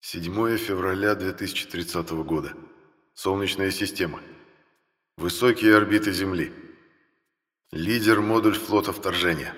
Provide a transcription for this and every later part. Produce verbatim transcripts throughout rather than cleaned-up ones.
седьмое февраля две тысячи тридцатого года. Солнечная система. Высокие орбиты Земли. Лидер модуль флота вторжения.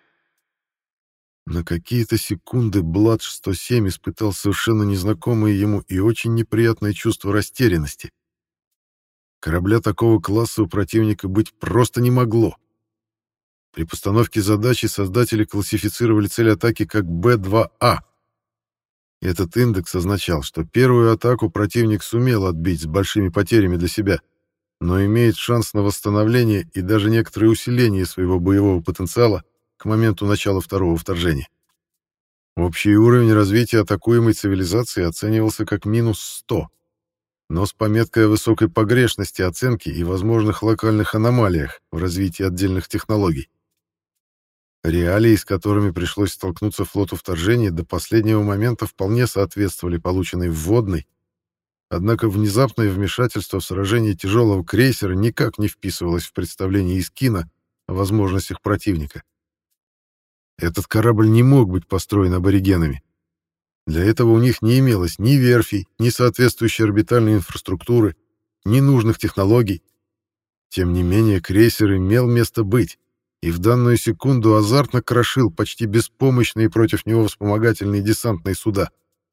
На какие-то секунды Бладж сто семь испытал совершенно незнакомое ему и очень неприятное чувство растерянности. Корабля такого класса у противника быть просто не могло. При постановке задачи создатели классифицировали цель атаки как Б два А. Этот индекс означал, что первую атаку противник сумел отбить с большими потерями для себя, но имеет шанс на восстановление и даже некоторое усиление своего боевого потенциала к моменту начала второго вторжения. Общий уровень развития атакуемой цивилизации оценивался как минус сто, но с пометкой о высокой погрешности оценки и возможных локальных аномалиях в развитии отдельных технологий. Реалии, с которыми пришлось столкнуться флоту вторжения, до последнего момента вполне соответствовали полученной вводной, однако внезапное вмешательство в сражение тяжелого крейсера никак не вписывалось в представление Искина о возможностях противника. Этот корабль не мог быть построен аборигенами. Для этого у них не имелось ни верфей, ни соответствующей орбитальной инфраструктуры, ни нужных технологий. Тем не менее, крейсер имел место быть, и в данную секунду азартно крошил почти беспомощные против него вспомогательные десантные суда.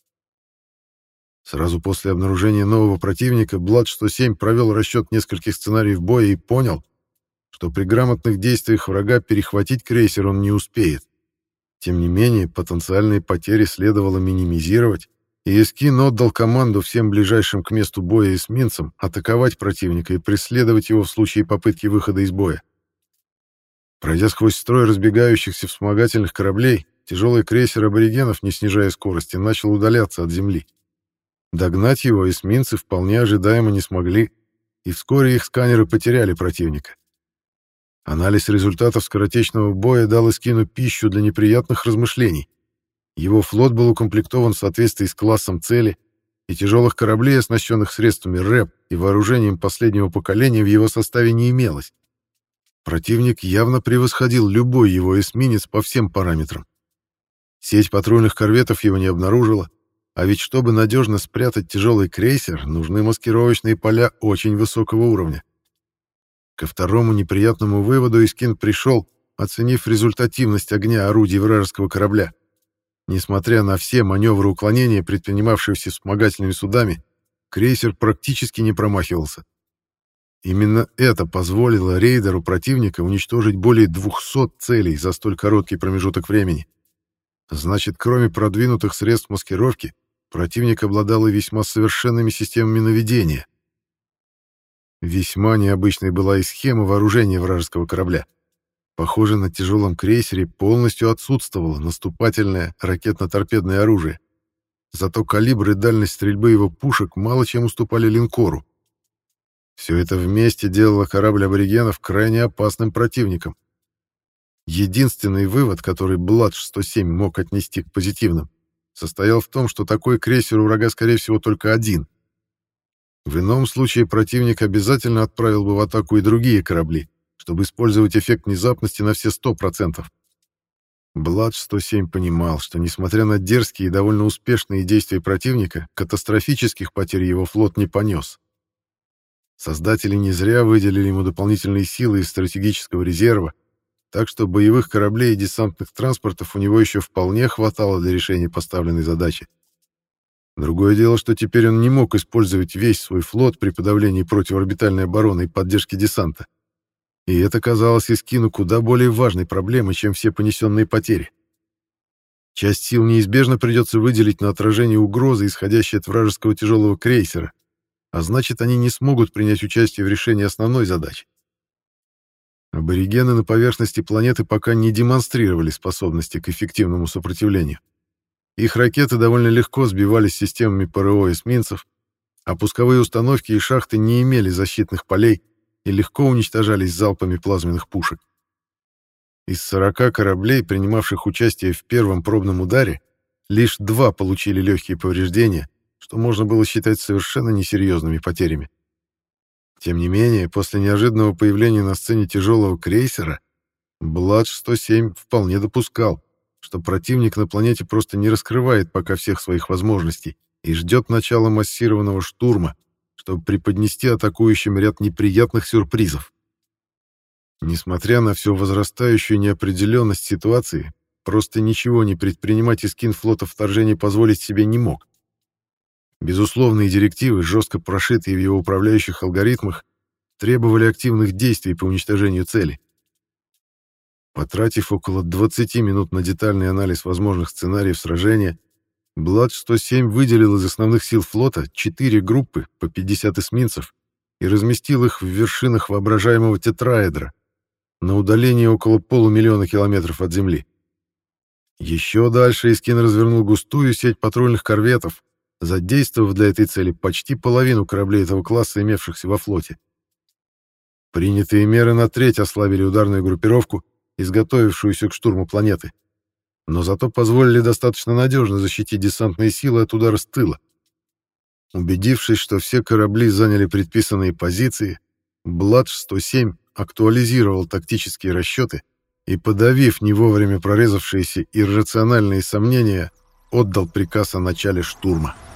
Сразу после обнаружения нового противника Бладж сто семь провел расчет нескольких сценариев боя и понял, что при грамотных действиях врага перехватить крейсер он не успеет. Тем не менее, потенциальные потери следовало минимизировать, и Искин отдал команду всем ближайшим к месту боя эсминцам атаковать противника и преследовать его в случае попытки выхода из боя. Пройдя сквозь строй разбегающихся вспомогательных кораблей, тяжелый крейсер аборигенов, не снижая скорости, начал удаляться от земли. Догнать его эсминцы вполне ожидаемо не смогли, и вскоре их сканеры потеряли противника. Анализ результатов скоротечного боя дал Искину пищу для неприятных размышлений. Его флот был укомплектован в соответствии с классом цели, и тяжелых кораблей, оснащенных средствами РЭП и вооружением последнего поколения, в его составе не имелось. Противник явно превосходил любой его эсминец по всем параметрам. Сеть патрульных корветов его не обнаружила, а ведь чтобы надежно спрятать тяжелый крейсер, нужны маскировочные поля очень высокого уровня. Ко второму неприятному выводу Искин пришел, оценив результативность огня орудий вражеского корабля. Несмотря на все маневры уклонения, предпринимавшиеся вспомогательными судами, крейсер практически не промахивался. Именно это позволило рейдеру противника уничтожить более двухсот целей за столь короткий промежуток времени. Значит, кроме продвинутых средств маскировки, противник обладал и весьма совершенными системами наведения. Весьма необычной была и схема вооружения вражеского корабля. Похоже, на тяжелом крейсере полностью отсутствовало наступательное ракетно-торпедное оружие. Зато калибр и дальность стрельбы его пушек мало чем уступали линкору. Все это вместе делало корабль аборигенов крайне опасным противником. Единственный вывод, который Бладж сто семь мог отнести к позитивным, состоял в том, что такой крейсер у врага, скорее всего, только один. В ином случае противник обязательно отправил бы в атаку и другие корабли, чтобы использовать эффект внезапности на все сто процентов. Бладж сто семь понимал, что, несмотря на дерзкие и довольно успешные действия противника, катастрофических потерь его флот не понес. Создатели не зря выделили ему дополнительные силы из стратегического резерва, так что боевых кораблей и десантных транспортов у него еще вполне хватало для решения поставленной задачи. Другое дело, что теперь он не мог использовать весь свой флот при подавлении противорбитальной обороны и поддержке десанта. И это казалось Искину куда более важной проблемой, чем все понесенные потери. Часть сил неизбежно придется выделить на отражение угрозы, исходящей от вражеского тяжелого крейсера, а значит, они не смогут принять участие в решении основной задачи. Аборигены на поверхности планеты пока не демонстрировали способности к эффективному сопротивлению. Их ракеты довольно легко сбивались системами ПРО эсминцев, а пусковые установки и шахты не имели защитных полей и легко уничтожались залпами плазменных пушек. Из сорока кораблей, принимавших участие в первом пробном ударе, лишь два получили легкие повреждения, что можно было считать совершенно несерьезными потерями. Тем не менее, после неожиданного появления на сцене тяжелого крейсера, Бладж сто семь вполне допускал, что противник на планете просто не раскрывает пока всех своих возможностей и ждет начала массированного штурма, чтобы преподнести атакующим ряд неприятных сюрпризов. Несмотря на всю возрастающую неопределенность ситуации, просто ничего не предпринимать Искин флота вторжения позволить себе не мог. Безусловные директивы, жестко прошитые в его управляющих алгоритмах, требовали активных действий по уничтожению цели. Потратив около двадцати минут на детальный анализ возможных сценариев сражения, Блад сто семь выделил из основных сил флота четыре группы по пятьдесят эсминцев и разместил их в вершинах воображаемого тетраэдра на удалении около полумиллиона километров от Земли. Еще дальше Искин развернул густую сеть патрульных корветов, задействовав для этой цели почти половину кораблей этого класса, имевшихся во флоте. Принятые меры на треть ослабили ударную группировку, изготовившуюся к штурму планеты, но зато позволили достаточно надежно защитить десантные силы от удара с тыла. Убедившись, что все корабли заняли предписанные позиции, Бладж сто семь актуализировал тактические расчеты и, подавив не вовремя прорезавшиеся иррациональные сомнения, отдал приказ о начале штурма.